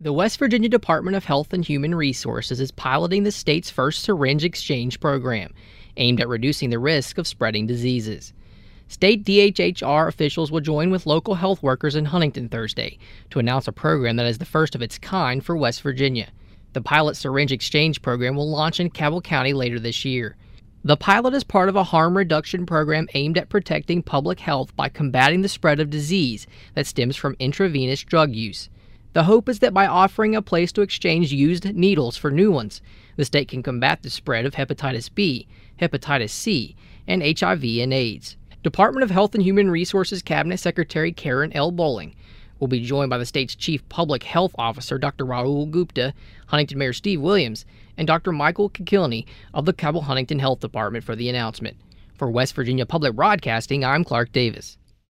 The West Virginia Department of Health and Human Resources is piloting the state's first syringe exchange program, aimed at reducing the risk of spreading diseases. State DHHR officials will join with local health workers in Huntington Thursday to announce a program that is the first of its kind for West Virginia. The pilot syringe exchange program will launch in Cabell County later this year. The pilot is part of a harm reduction program aimed at protecting public health by combating the spread of disease that stems from intravenous drug use. The hope is that by offering a place to exchange used needles for new ones, the state can combat the spread of hepatitis B, hepatitis C, and HIV and AIDS. Department of Health and Human Resources Cabinet Secretary Karen L. Bowling will be joined by the state's Chief Public Health Officer Dr. Rahul Gupta, Huntington Mayor Steve Williams, and Dr. Michael Kikilny of the Cabell Huntington Health Department for the announcement. For West Virginia Public Broadcasting, I'm Clark Davis.